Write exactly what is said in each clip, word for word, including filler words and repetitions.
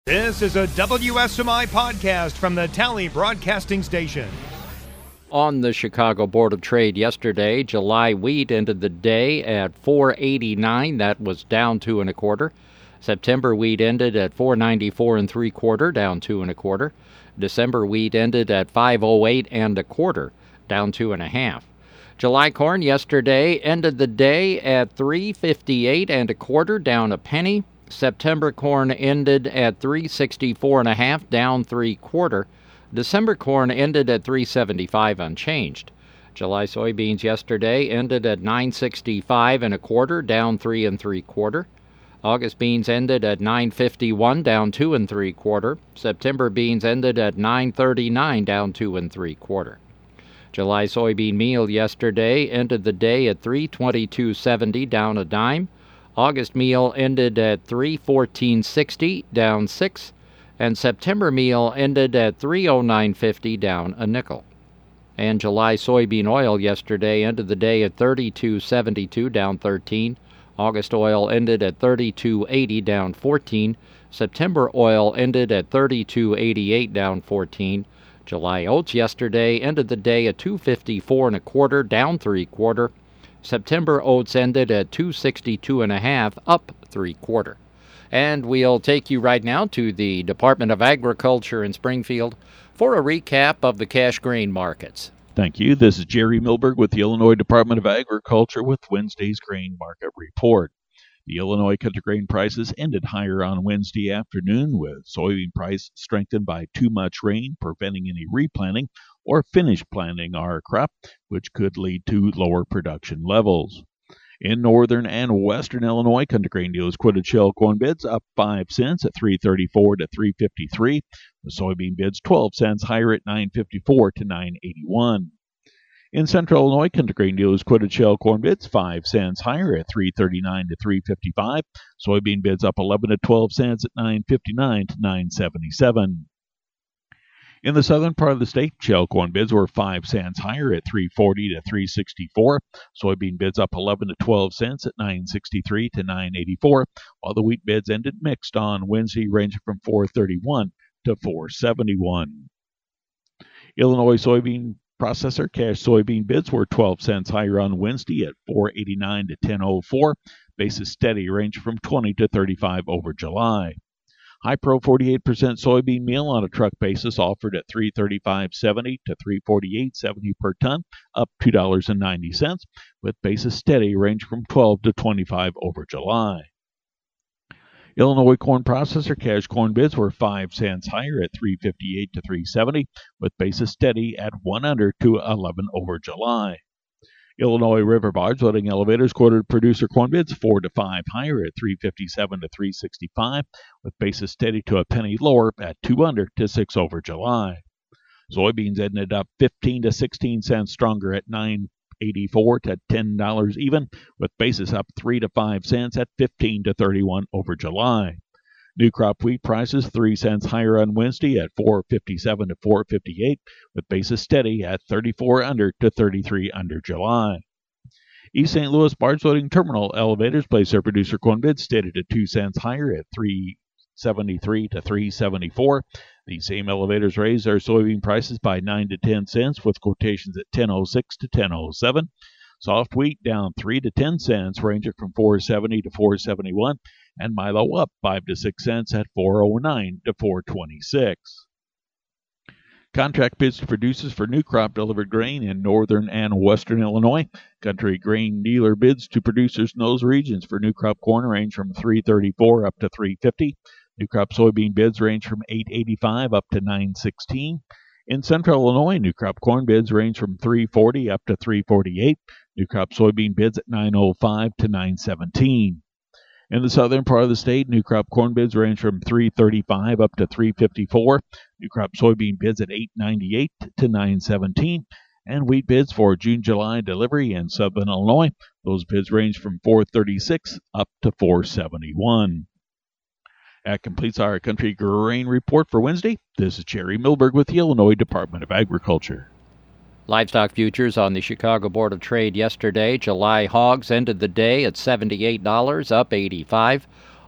This is a W S M I podcast from the Tally Broadcasting Station. On the Chicago Board of Trade yesterday, July wheat ended the day at four eighty-nine. That was down two and a quarter. September wheat ended at four ninety-four and three quarter, down two and a quarter. December wheat ended at five oh eight and a quarter, down two and a half. July corn yesterday ended the day at three fifty-eight and a quarter, down a penny. September corn ended at three sixty-four and a half, down three quarter. December corn ended at three seventy-five, unchanged. July soybeans yesterday ended at nine sixty-five and a quarter, down three and three quarter. August beans ended at nine fifty-one, down two and three quarter. September beans ended at nine thirty-nine, down two and three quarter. July soybean meal yesterday ended the day at three twenty-two seventy, down a dime. August meal ended at three fourteen sixty, down six, and September meal ended at three oh nine fifty, down a nickel. And July soybean oil yesterday ended the day at thirty-two seventy-two, down thirteen. August oil ended at thirty-two eighty, down fourteen. September oil ended at thirty-two eighty-eight, down fourteen. July oats yesterday ended the day at two fifty-four and a quarter, down three quarter. September oats ended at two sixty-two and a half, up three quarter. And we'll take you right now to the Department of Agriculture in Springfield for a recap of the cash grain markets. Thank you. This is Jerry Milberg with the Illinois Department of Agriculture with Wednesday's grain market report. The Illinois country grain prices ended higher on Wednesday afternoon, with soybean price strengthened by too much rain, preventing any replanting or finish planting our crop, which could lead to lower production levels. In northern and western Illinois, country grain dealers quoted shell corn bids up five cents at three thirty-four to three fifty-three. The soybean bids twelve cents higher at nine fifty-four to nine eighty-one. In central Illinois, country grain dealers quoted shell corn bids five cents higher at three thirty-nine to three fifty-five. Soybean bids up eleven to twelve cents at nine fifty-nine to nine seventy-seven. In the southern part of the state, shell corn bids were five cents higher at three forty to three sixty-four. Soybean bids up eleven to twelve cents at nine sixty-three to nine eighty-four, while the wheat bids ended mixed on Wednesday, ranging from four thirty-one to four seventy-one. Illinois soybean processor cash soybean bids were twelve cents higher on Wednesday at four eighty-nine to ten oh four. Basis steady, range from twenty to thirty-five over July. High Pro forty-eight percent soybean meal on a truck basis offered at three thirty-five seventy to three forty-eight seventy per ton, up two dollars and ninety cents, with basis steady, range from twelve to twenty-five over July. Illinois corn processor cash corn bids were five cents higher at three fifty-eight to three seventy, with basis steady at one under to eleven over July. Illinois river barge loading elevators quoted producer corn bids four to five higher at three fifty-seven to three sixty-five, with basis steady to a penny lower at two under to six over July. Soybeans ended up fifteen to sixteen cents stronger at nine eighty-four to ten dollars even, with basis up three to five cents at fifteen to thirty-one over July. New crop wheat prices three cents higher on Wednesday at four fifty-seven to four fifty-eight, with basis steady at thirty-four under to thirty-three under July. East Saint Louis barge loading terminal elevators placed their producer corn bids stated at two cents higher at three seventy-three to three seventy-four. These same elevators raised their soybean prices by nine to ten cents, with quotations at ten oh six to ten oh seven. Soft wheat down three to ten cents, ranging from four seventy to four seventy-one, and Milo up five to six cents at four oh nine to four twenty-six. Contract bids to producers for new crop delivered grain in northern and western Illinois. Country grain dealer bids to producers in those regions for new crop corn range from three thirty-four up to three fifty. New crop soybean bids range from eight eighty-five up to nine sixteen. In central Illinois, new crop corn bids range from three forty up to three forty-eight. New crop soybean bids at nine oh five to nine seventeen. In the southern part of the state, new crop corn bids range from three thirty-five up to three fifty-four. New crop soybean bids at eight ninety-eight to nine seventeen. And wheat bids for June-July delivery in southern Illinois, those bids range from four thirty-six up to four seventy-one. That completes our country grain report for Wednesday. This is Jerry Milberg with the Illinois Department of Agriculture. Livestock futures on the Chicago Board of Trade yesterday. July hogs ended the day at seventy-eight dollars, up eighty-five.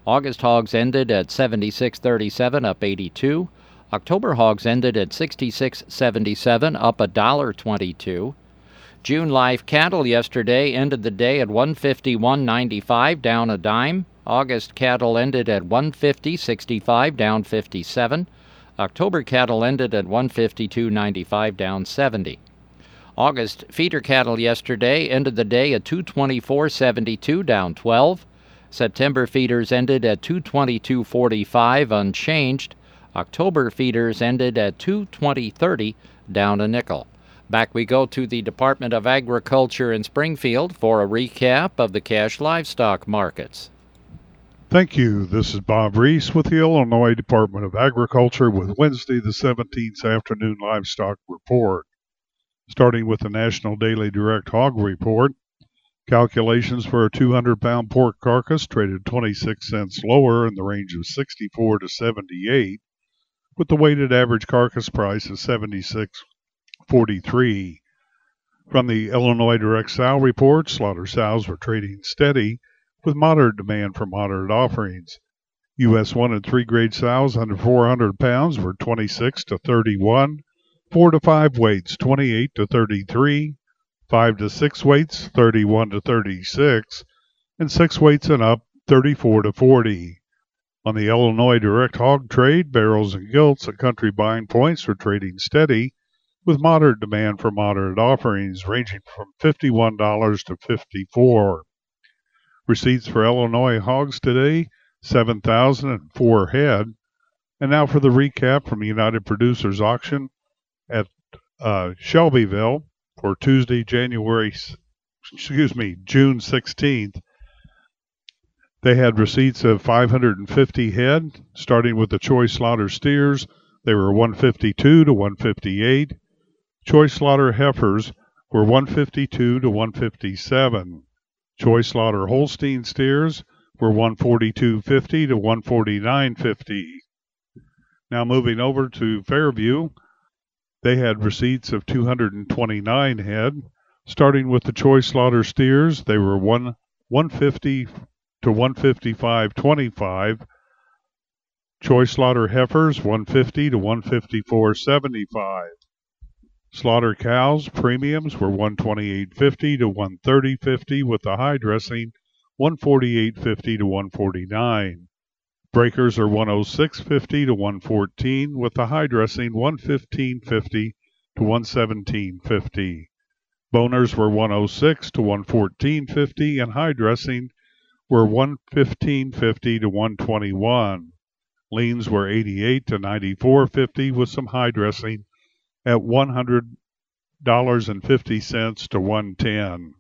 August hogs ended at seventy-six thirty-seven, up eighty-two. October hogs ended at sixty-six seventy-seven, up one dollar twenty-two. June live cattle yesterday ended the day at one fifty-one ninety-five, down a dime. August cattle ended at one fifty sixty-five, down fifty-seven. October cattle ended at one fifty-two ninety-five, down seventy. August feeder cattle yesterday ended the day at two twenty-four seventy-two, down twelve. September feeders ended at two twenty-two forty-five, unchanged. October feeders ended at two twenty thirty, down a nickel. Back we go to the Department of Agriculture in Springfield for a recap of the cash livestock markets. Thank you. This is Bob Reese with the Illinois Department of Agriculture with Wednesday the seventeenth afternoon livestock report. Starting with the National Daily Direct Hog Report, calculations for a two hundred pound pork carcass traded twenty-six cents lower in the range of sixty-four to seventy-eight, with the weighted average carcass price of seventy-six forty-three. From the Illinois Direct Sow Report, slaughter sows were trading steady with moderate demand for moderate offerings. U S one and three grade sows under four hundred pounds were twenty-six to thirty-one, four to five weights twenty-eight to thirty-three, five to six weights thirty-one to thirty-six, and six weights and up thirty-four to forty. On the Illinois Direct Hog Trade, barrels and gilts at country buying points were trading steady with moderate demand for moderate offerings ranging from fifty-one dollars to fifty-four dollars. Receipts for Illinois hogs today, seven thousand four head. And now for the recap from United Producers Auction at uh, Shelbyville for Tuesday, January, excuse me, June sixteenth. They had receipts of five hundred fifty head, starting with the choice slaughter steers. They were one fifty-two to one fifty-eight. Choice slaughter heifers were one fifty-two to one fifty-seven. Choice slaughter Holstein steers were one forty-two fifty to one forty-nine fifty. Now moving over to Fairview, they had receipts of two hundred twenty-nine head. Starting with the choice slaughter steers, they were one 150 to one fifty-five twenty-five. Choice slaughter heifers one fifty to one fifty-four seventy-five. Slaughter cows premiums were one twenty-eight fifty to one thirty fifty, with the high dressing one forty-eight fifty to one forty-nine. Breakers are one oh six fifty to one fourteen, with the high dressing one fifteen fifty to one seventeen fifty. Boners were one oh six to one fourteen fifty, and high dressing were one fifteen fifty to one twenty-one. Leans were eighty-eight to ninety-four fifty, with some high dressing at one hundred dollars and fifty cents to one ten.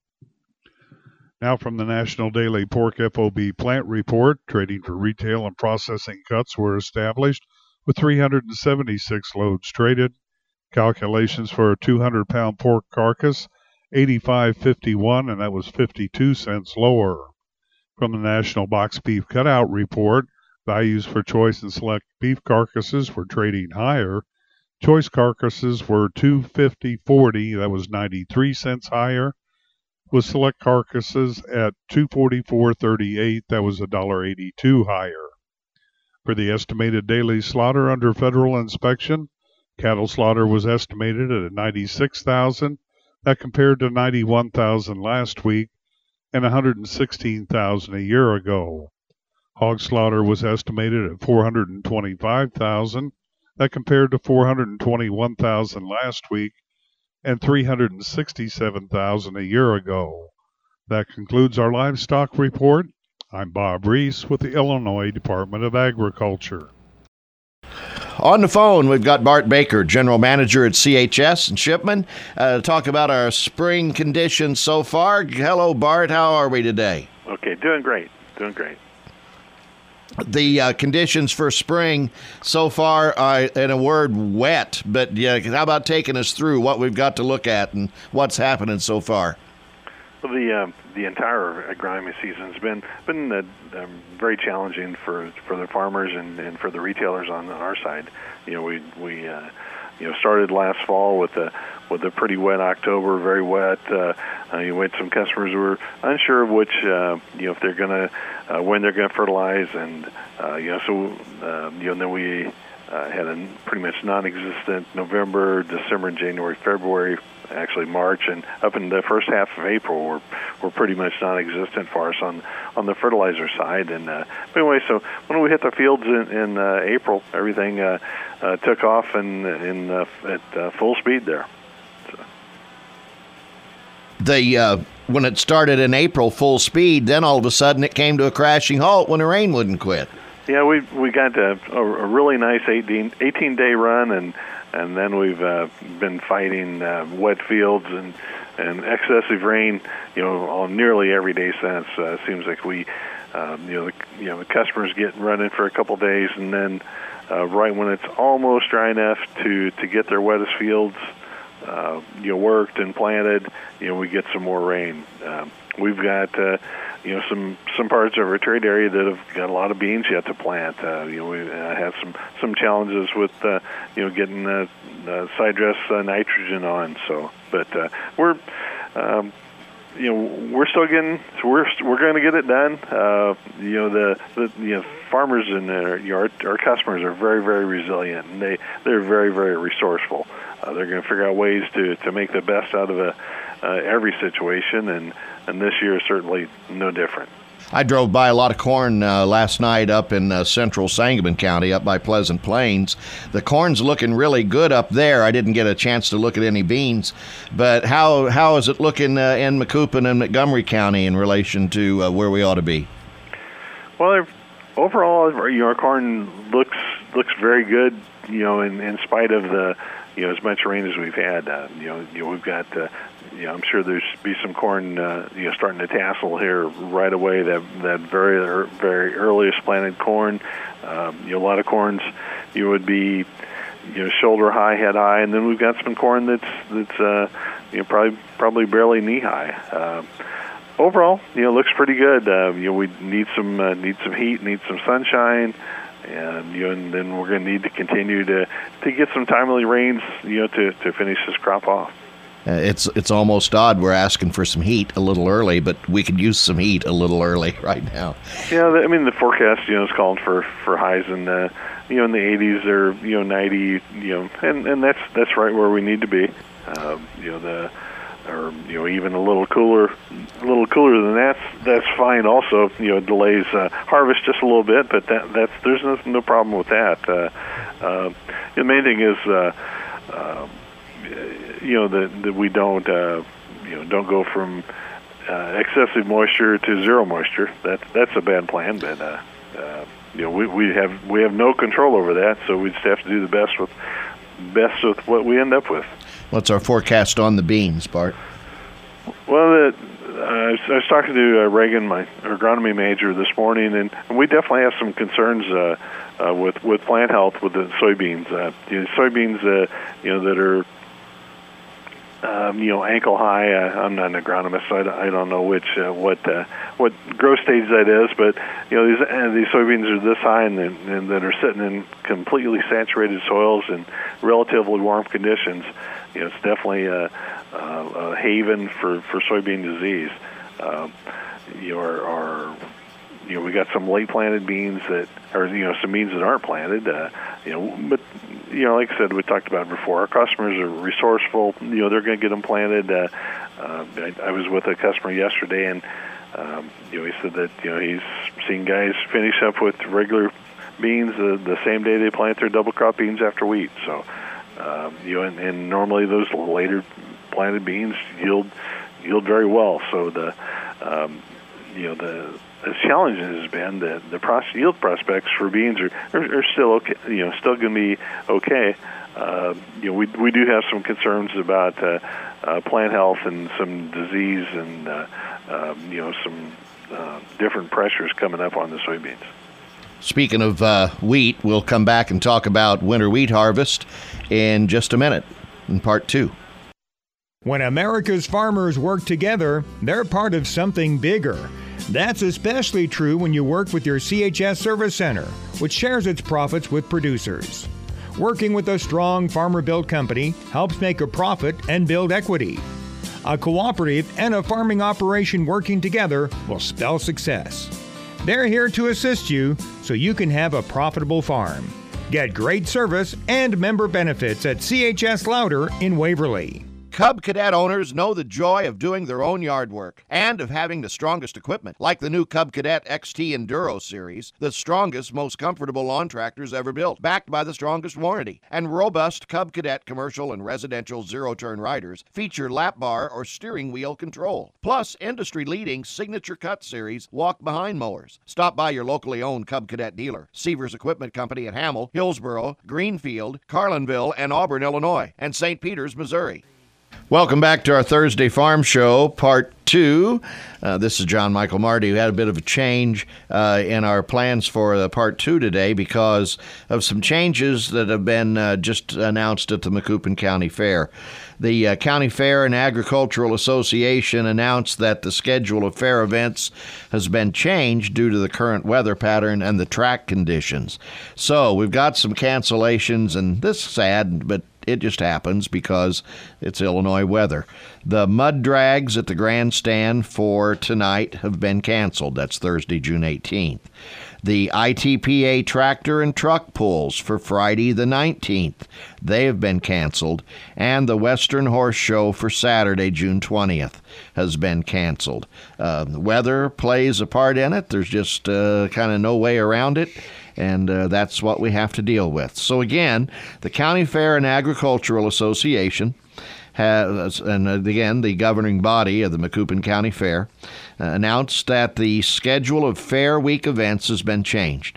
Now from the National Daily Pork F O B Plant Report, trading for retail and processing cuts were established with three hundred seventy-six loads traded. Calculations for a two hundred pound pork carcass, eighty-five fifty-one, and that was fifty-two cents lower. From the National Box Beef Cutout Report, values for choice and select beef carcasses were trading higher. Choice carcasses were two fifty forty, that was ninety-three cents higher, with select carcasses at two forty-four thirty-eight, that was one eighty-two higher. For the estimated daily slaughter under federal inspection, cattle slaughter was estimated at ninety-six thousand, that compared to ninety-one thousand last week and one hundred sixteen thousand a year ago. Hog slaughter was estimated at four hundred twenty-five thousand, that compared to four hundred twenty-one thousand last week and three hundred sixty-seven thousand a year ago. That concludes our livestock report. I'm Bob Reese with the Illinois Department of Agriculture. On the phone, we've got Bart Baker, General Manager at C H S and Shipman, uh, to talk about our spring conditions so far. Hello, Bart. How are we today? Okay, doing great. Doing great. The uh, conditions for spring so far are, in a word, wet. But yeah, how about taking us through what we've got to look at and what's happening so far? Well, the uh, the entire agronomy season's been been uh, um, very challenging for for the farmers and, and for the retailers on our side. You know, we we uh, you know started last fall with a with a pretty wet October, very wet. Uh, uh, you had some customers who were unsure of which uh, you know if they're going to uh, when they're going to fertilize, and uh, you know so uh, you know then we uh, had a pretty much non-existent November, December, January, February. Actually, March and up in the first half of April were were pretty much non-existent for us on on the fertilizer side. And uh, anyway, so when we hit the fields in, in uh, April, everything uh, uh, took off in in uh, at uh, full speed there. So. The uh, when it started in April, full speed, then all of a sudden it came to a crashing halt when the rain wouldn't quit. Yeah, we we got a, a really nice eighteen, eighteen day run, and and then we've uh, been fighting uh, wet fields and, and excessive rain, you know, on nearly every day since. Uh, it seems like we, um, you know, the, you know, the customers get running for a couple days, and then uh, right when it's almost dry enough to, to get their wettest fields, uh, you know, worked and planted, you know, we get some more rain. Um, we've got, uh, you know, some some parts of our trade area that have got a lot of beans yet to plant. Uh, you know, we uh, had some some challenges with, uh, you know, getting uh, uh, side dress uh, nitrogen on. So, but uh, we're, um, you know, we're still getting, so we're we're going to get it done. Uh, you know, the, the you know farmers in their you know, our, our customers are very very resilient, and they they're very very resourceful. Uh, they're going to figure out ways to to make the best out of a uh, every situation, and. And this year is certainly no different. I drove by a lot of corn uh, last night up in uh, central Sangamon County, up by Pleasant Plains. The corn's looking really good up there. I didn't get a chance to look at any beans. But how how is it looking uh, in Macoupin and Montgomery County in relation to uh, where we ought to be? Well, overall, you know, our corn looks looks very good, you know, in, in spite of the, you know, as much rain as we've had. Uh, you know, you know, we've got... Uh, Yeah, I'm sure there's be some corn, uh, you know, starting to tassel here right away. That that very very earliest planted corn, um, you know, a lot of corns, you would be, you know, shoulder high, head high, and then we've got some corn that's that's uh, you know probably probably barely knee high. Uh, overall, you know, looks pretty good. Uh, you know, we need some uh, need some heat, need some sunshine. And you know, and then we're going to need to continue to to get some timely rains, you know, to to finish this crop off. Uh, it's it's almost odd we're asking for some heat a little early, but we could use some heat a little early right now. Yeah, I mean the forecast, you know, is calling for, for highs in the you know in the eighties or you know ninety, you know, and, and that's that's right where we need to be. Um, you know the or you know even a little cooler, a little cooler than that's that's fine. Also, you know, delays uh, harvest just a little bit, but that that's there's no, no problem with that. Uh, uh, the main thing is. Uh, uh, You know that, that we don't, uh, you know, don't go from uh, excessive moisture to zero moisture. That that's a bad plan. But uh, uh, you know, we, we have we have no control over that. So we just have to do the best with best with what we end up with. What's our forecast on the beans, Bart? Well, the, uh, I was talking to uh, Reagan, my agronomy major, this morning, and, and we definitely have some concerns uh, uh, with with plant health with the soybeans. Uh, you know, soybeans, uh, you know, that are Um, you know, ankle high. Uh, I'm not an agronomist, so I don't, I don't know which uh, what uh, what growth stage that is. But you know, these uh, these soybeans are this high and, and that are sitting in completely saturated soils and relatively warm conditions. You know, it's definitely a, a, a haven for, for soybean disease. Uh, you know, our, our you know, we got some late planted beans that, or you know, some beans that aren't planted. Uh, you know, but you know, like I said, we talked about it before. Our customers are resourceful. You know, they're going to get them planted. Uh, uh, I, I was with a customer yesterday, and um, you know, he said that you know he's seen guys finish up with regular beans the, the same day they plant their double crop beans after wheat. So, um, you know, and, and normally those later planted beans yield yield very well. So the um, you know the The challenge has been that the pros- yield prospects for beans are, are, are still okay. You know, still going to be okay. Uh, you know, we we do have some concerns about uh, uh, plant health and some disease and uh, uh, you know some uh, different pressures coming up on the soybeans. Speaking of uh, wheat, we'll come back and talk about winter wheat harvest in just a minute in part two. When America's farmers work together, they're part of something bigger. That's especially true when you work with your C H S Service Center, which shares its profits with producers. Working with a strong farmer-built company helps make a profit and build equity. A cooperative and a farming operation working together will spell success. They're here to assist you so you can have a profitable farm. Get great service and member benefits at C H S Louder in Waverly. Cub Cadet owners know the joy of doing their own yard work and of having the strongest equipment, like the new Cub Cadet X T Enduro series, the strongest, most comfortable lawn tractors ever built, backed by the strongest warranty. And robust Cub Cadet commercial and residential zero-turn riders feature lap bar or steering wheel control. Plus, industry-leading Signature Cut series walk-behind mowers. Stop by your locally owned Cub Cadet dealer, Seavers Equipment Company at Hamel, Hillsboro, Greenfield, Carlinville, and Auburn, Illinois, and Saint Peters, Missouri. Welcome back to our Thursday Farm Show, Part two. Uh, this is John Michael Marty. We had a bit of a change uh, in our plans for uh, Part two today because of some changes that have been uh, just announced at the Macoupin County Fair. The uh, County Fair and Agricultural Association announced that the schedule of fair events has been changed due to the current weather pattern and the track conditions. So we've got some cancellations, and this is sad, but it just happens because it's Illinois weather. The mud drags at the grandstand for tonight have been canceled. That's Thursday, June eighteenth. The I T P A tractor and truck pulls for Friday the nineteenth. They have been canceled. And the Western Horse Show for Saturday, June twentieth, has been canceled. Uh, weather plays a part in it. There's just uh, kind of no way around it. And uh, that's what we have to deal with. So again, the County Fair and Agricultural Association has, and again, the governing body of the Macoupin County Fair, uh, announced that the schedule of Fair Week events has been changed.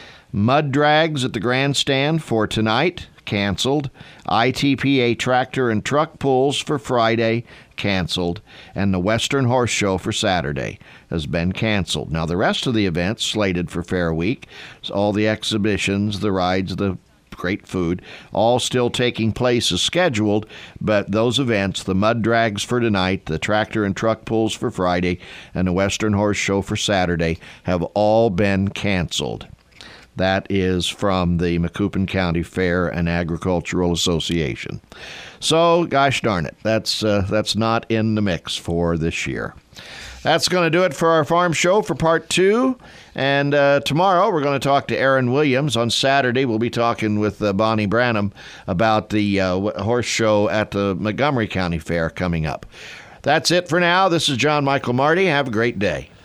Mud drags at the grandstand for tonight, canceled. I T P A tractor and truck pulls for Friday, canceled. And the Western Horse Show for Saturday has been canceled. Now, the rest of the events slated for Fair Week, all the exhibitions, the rides, the great food, all still taking place as scheduled, but those events, the mud drags for tonight, the tractor and truck pulls for Friday, and the Western Horse Show for Saturday, have all been canceled. That is from the Macoupin County Fair and Agricultural Association. So, gosh darn it, that's uh, that's not in the mix for this year. That's going to do it for our farm show for part two. And uh, tomorrow we're going to talk to Aaron Williams. On Saturday we'll be talking with uh, Bonnie Branham about the uh, horse show at the Montgomery County Fair coming up. That's it for now. This is John Michael Marty. Have a great day.